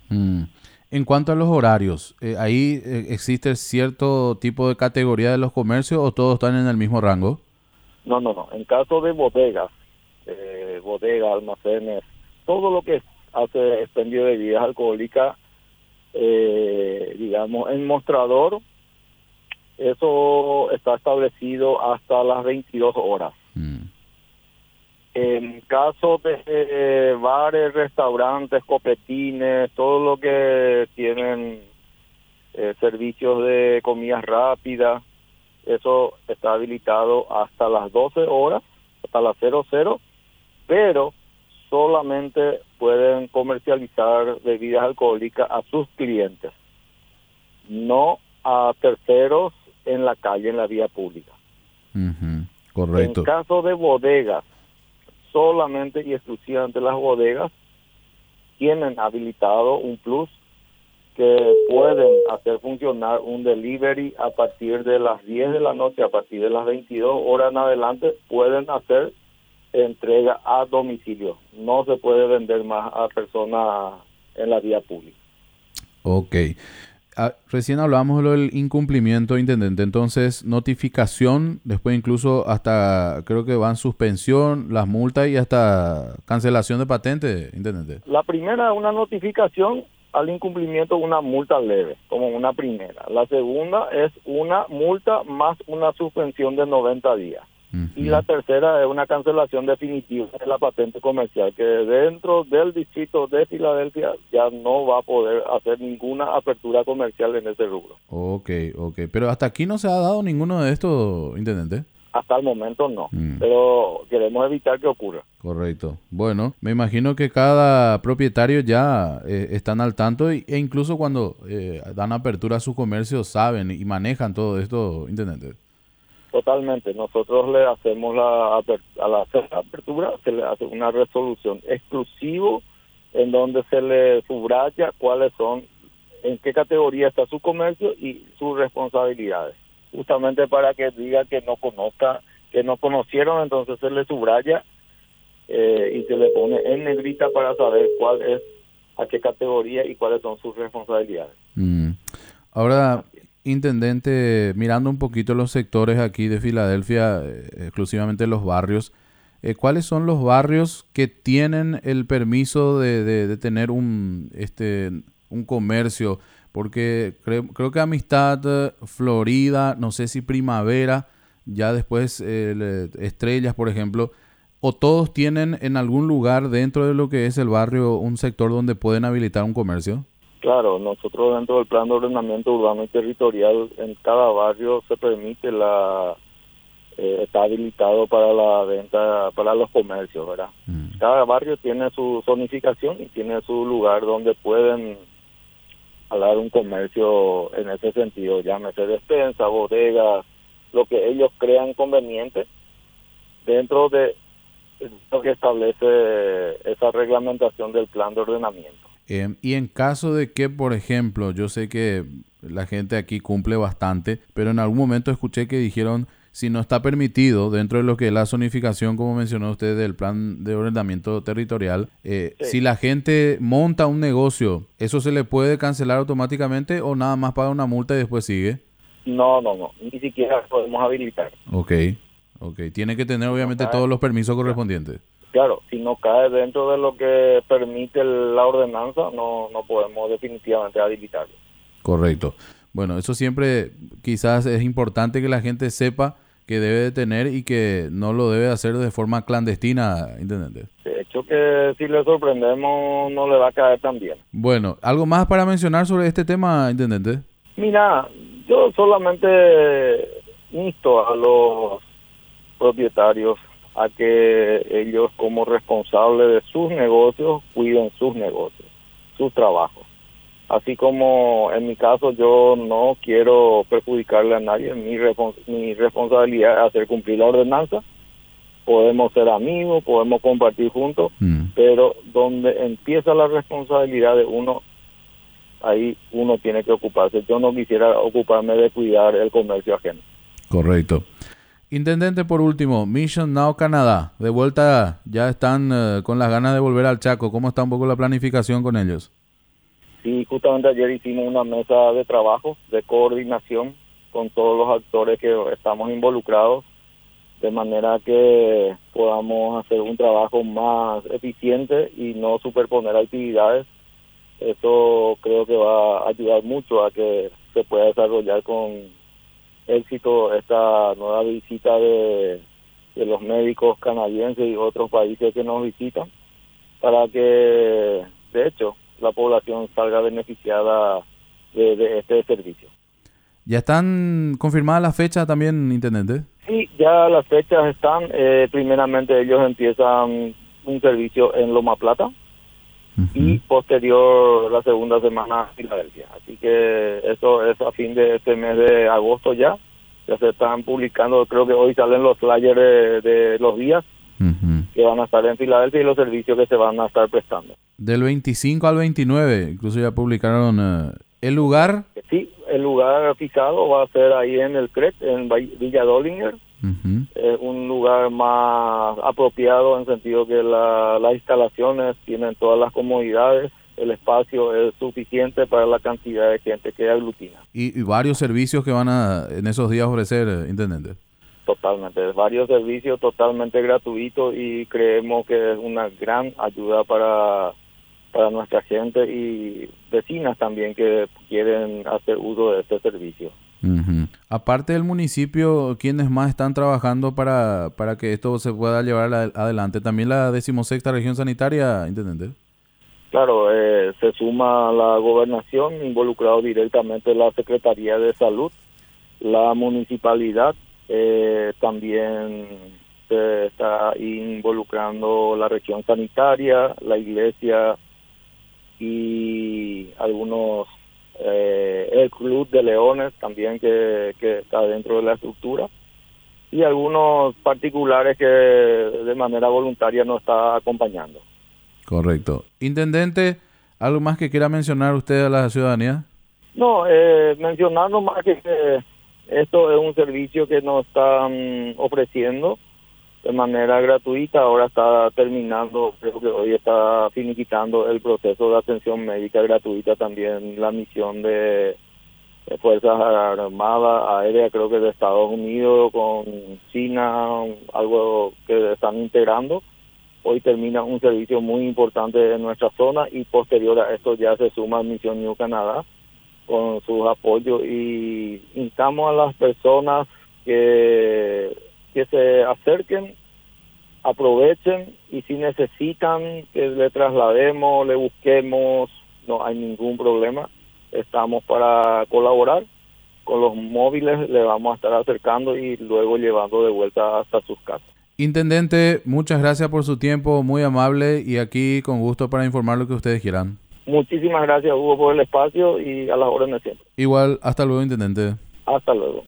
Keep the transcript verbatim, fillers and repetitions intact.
Mm. En cuanto a los horarios, eh, ¿ahí eh, existe cierto tipo de categoría de los comercios o todos están en el mismo rango? No, no, no. En caso de bodegas, eh, bodegas, almacenes, todo lo que hace expendio de bebidas alcohólicas, eh, digamos, en mostrador, eso está establecido hasta las veintidós horas. Mm. En caso de eh, bares, restaurantes, copetines, todo lo que tienen eh, servicios de comidas rápidas, eso está habilitado hasta las doce horas, hasta las cero cero, pero solamente pueden comercializar bebidas alcohólicas a sus clientes, no a terceros en la calle, en la vía pública. Ujú. En Correcto. caso de bodegas, solamente y exclusivamente las bodegas tienen habilitado un plus que pueden hacer funcionar un delivery a partir de las diez de la noche, a partir de las veintidós horas en adelante, pueden hacer entrega a domicilio. No se puede vender más a personas en la vía pública. Ok. Ah, recién hablábamos de lo del incumplimiento, intendente. Entonces, notificación, después incluso hasta, creo que van suspensión, las multas y hasta cancelación de patente, intendente. La primera es una notificación al incumplimiento, una multa leve, como una primera. La segunda es una multa más una suspensión de noventa días. Y Ujú. la tercera es una cancelación definitiva de la patente comercial, que dentro del distrito de Filadelfia ya no va a poder hacer ninguna apertura comercial en ese rubro. Ok, ok. Pero hasta aquí no se ha dado ninguno de estos, intendente. Hasta el momento no, Mm. pero queremos evitar que ocurra. Correcto. Bueno, me imagino que cada propietario ya eh, están al tanto y- e incluso cuando eh, dan apertura a su comercio saben y manejan todo esto, intendente. Totalmente. Nosotros le hacemos la aper- a la hacer la apertura, se le hace una resolución exclusivo en donde se le subraya cuáles son, en qué categoría está su comercio y sus responsabilidades. Justamente para que diga que no conozca, que no conocieron, entonces se le subraya eh, y se le pone en negrita para saber cuál es, a qué categoría y cuáles son sus responsabilidades. Mm. Ahora, Así es. intendente, mirando un poquito los sectores aquí de Filadelfia, eh, exclusivamente los barrios, eh, ¿cuáles son los barrios que tienen el permiso de, de- de tener un, este, un comercio? Porque creo, creo que Amistad, eh, Florida, no sé si Primavera, ya después eh, le- Estrellas, por ejemplo, o todos tienen en algún lugar dentro de lo que es el barrio un sector donde pueden habilitar un comercio. Claro, nosotros dentro del plan de ordenamiento urbano y territorial, en cada barrio se permite la, eh, está habilitado para la venta, para los comercios, ¿verdad? Mm. Cada barrio tiene su zonificación y tiene su lugar donde pueden hablar un comercio en ese sentido, llámese despensa, bodegas, lo que ellos crean conveniente dentro de lo que establece esa reglamentación del plan de ordenamiento. Eh, y en caso de que, por ejemplo, yo sé que la gente aquí cumple bastante, pero en algún momento escuché que dijeron, si no está permitido dentro de lo que es la zonificación, como mencionó usted, del plan de ordenamiento territorial, eh, Sí. si la gente monta un negocio, ¿eso se le puede cancelar automáticamente o nada más paga una multa y después sigue? No, no, no, ni siquiera podemos habilitar. Ok, ok. Tiene que tener Si no obviamente cae, todos los permisos claro, correspondientes. claro, si no cae dentro de lo que permite la ordenanza, no, no podemos definitivamente habilitarlo. Correcto. Bueno, eso siempre quizás es importante que la gente sepa que debe de tener y que no lo debe hacer de forma clandestina, intendente. De hecho que si le sorprendemos no le va a caer tan bien. Bueno, ¿algo más para mencionar sobre este tema, intendente? Mira, yo solamente insto a los propietarios a que ellos como responsables de sus negocios cuiden sus negocios, sus trabajos. Así como en mi caso yo no quiero perjudicarle a nadie, mi, respons- mi responsabilidad es hacer cumplir la ordenanza. Podemos ser amigos, podemos compartir juntos, Mm, pero donde empieza la responsabilidad de uno, ahí uno tiene que ocuparse. Yo no quisiera ocuparme de cuidar el comercio ajeno. correcto. Intendente, por último, Mission Now Canadá. De vuelta, ya están eh, con las ganas de volver al Chaco. ¿Cómo está un poco la planificación con ellos? Y justamente ayer hicimos una mesa de trabajo, de coordinación con todos los actores que estamos involucrados, de manera que podamos hacer un trabajo más eficiente y no superponer actividades. Eso creo que va a ayudar mucho a que se pueda desarrollar con éxito esta nueva visita de, de los médicos canadienses y otros países que nos visitan, para que, de hecho, la población salga beneficiada de, de este servicio. ¿Ya están confirmadas las fechas también, intendente? Sí, ya las fechas están. Eh, primeramente ellos empiezan un servicio en Loma Plata uh-huh. y posterior la segunda semana en Filadelfia. Así que eso es a fin de este mes de agosto ya. Ya se están publicando, creo que hoy salen los flyers de, de los días uh-huh. que van a estar en Filadelfia y los servicios que se van a estar prestando. Del veinticinco al veintinueve, incluso ya publicaron uh, el lugar. Sí, el lugar fijado va a ser ahí en el C R E T, en Villa Dollinger. Uh-huh. Es un lugar más apropiado en sentido que la, las instalaciones tienen todas las comodidades, el espacio es suficiente para la cantidad de gente que aglutina. Y, y varios servicios que van a en esos días ofrecer, intendente. Totalmente, varios servicios totalmente gratuitos y creemos que es una gran ayuda para, para nuestra gente y vecinas también que quieren hacer uso de este servicio. Uh-huh. Aparte del municipio, ¿quiénes más están trabajando para, para que esto se pueda llevar adelante? ¿También la decimosexta región sanitaria, intendente? Claro, eh, se suma la gobernación, involucrado directamente la Secretaría de Salud, la municipalidad, eh, también se está involucrando la región sanitaria, la iglesia y algunos... Eh, el Club de Leones también que, que está dentro de la estructura y algunos particulares que de manera voluntaria nos está acompañando. Correcto. Intendente, ¿algo más que quiera mencionar usted a la ciudadanía? No, eh, mencionar nomás que, que esto es un servicio que nos están ofreciendo de manera gratuita. Ahora está terminando, creo que hoy está finiquitando el proceso de atención médica gratuita, también la misión de, de Fuerzas Armadas Aéreas, creo que de Estados Unidos con China, algo que están integrando. Hoy termina un servicio muy importante en nuestra zona y posterior a esto ya se suma Misión New Canadá con sus apoyos y instamos a las personas que que se acerquen, aprovechen y si necesitan que le traslademos, le busquemos, no hay ningún problema. Estamos para colaborar. Con los móviles le vamos a estar acercando y luego llevando de vuelta hasta sus casas. Intendente, muchas gracias por su tiempo, muy amable y aquí con gusto para informar lo que ustedes quieran. Muchísimas gracias, Hugo, por el espacio y a las órdenes siempre. Igual, hasta luego, intendente. Hasta luego.